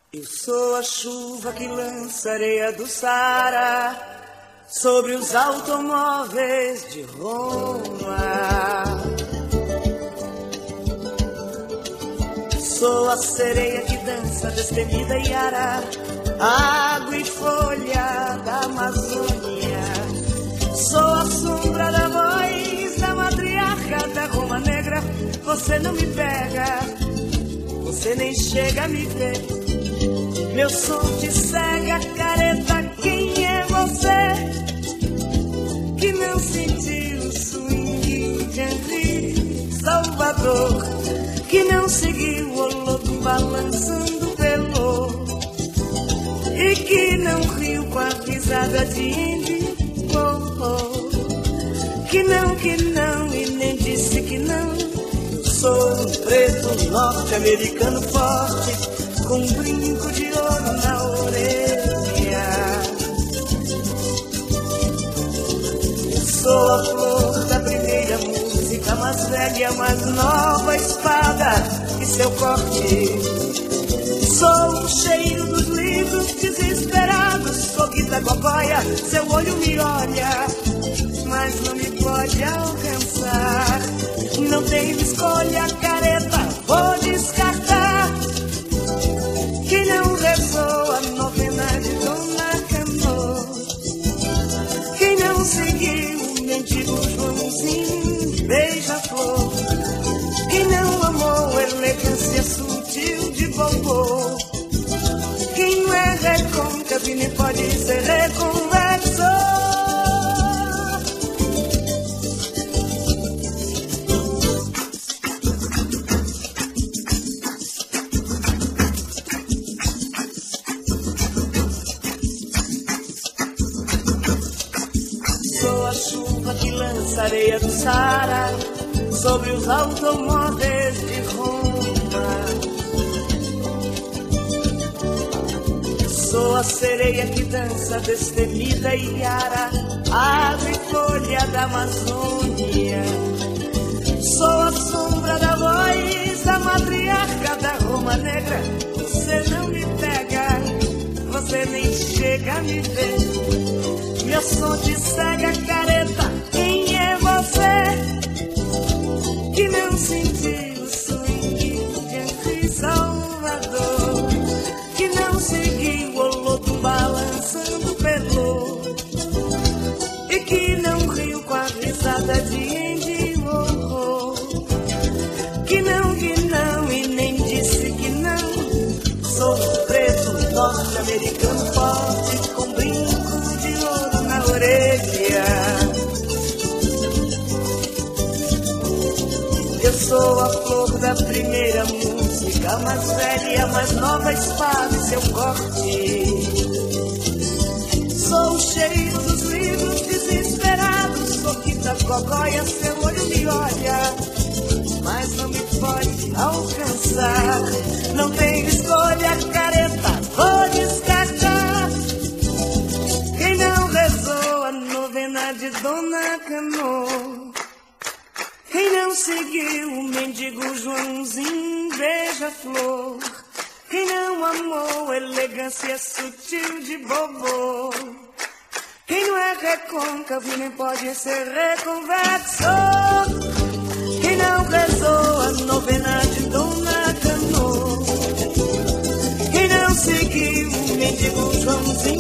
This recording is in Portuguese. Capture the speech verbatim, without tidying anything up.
Eu sou a chuva que lança areia do Saara sobre os automóveis de Roma. Sou a sereia que dança destemida e ara, água e folha da Amazônia. Sou a sombra da voz da matriarca da Roma Negra. Você não me pega, você nem chega a me ver. Meu som te cega, careta, quem é você? Que não sentiu o swing de Henri Salvador, que não seguiu o louco balançando pelo, e que não riu com a risada de Andy Warhol, que não, que não, e nem disse que não. Eu sou um preto norte-americano forte, com um brinco de ouro na orelha. Eu sou a flor da primeira música, mais velha, mais nova espada e seu corte. Sou o cheiro dos livros desesperados, sou Guita Gogóia, seu olho me olha, mas não me pode alcançar. Não tenho escolha, careta, vou descartar. Que não rezou a novena de Dona Canoa, que não seguiu o mendigo Joãozinho beija-flor, que não amou a elegância sutil de Bobô. Quem não é recôncavo nem pode ser reconvexo. Areia do Saara sobre os automóveis de Roma. Sou a sereia que dança destemida e ara, ave e folha da Amazônia. Sou a sombra da voz da matriarca da Roma Negra. Você não me pega, você nem chega a me ver. Meu som te cega, careta, quem é você? Que não sentiu o swing de Henri Salvador, que não seguiu o loto balançando pelo, e que não riu com a risada de Andy Warhol, que não, que não, e nem disse que não. Sou preto norte-americano forte, com brinco de ouro na orelha. Eu sou a flor da primeira música, mais velha, mais nova espada e seu corte. Sou o cheiro dos livros desesperados, sou Guita Gogóia, seu olho me olha, mas não me pode alcançar. Não tenho escolha, careta, vou descartar. Quem não rezou a novena de Dona Canoa, quem não seguiu o mendigo Joãozinho beija-flor, quem não amou a elegância sutil de Bobô, quem não é recôncavo nem pode ser reconvexo, quem não rezou a novena de Dona Canoa, quem não seguiu o mendigo Joãozinho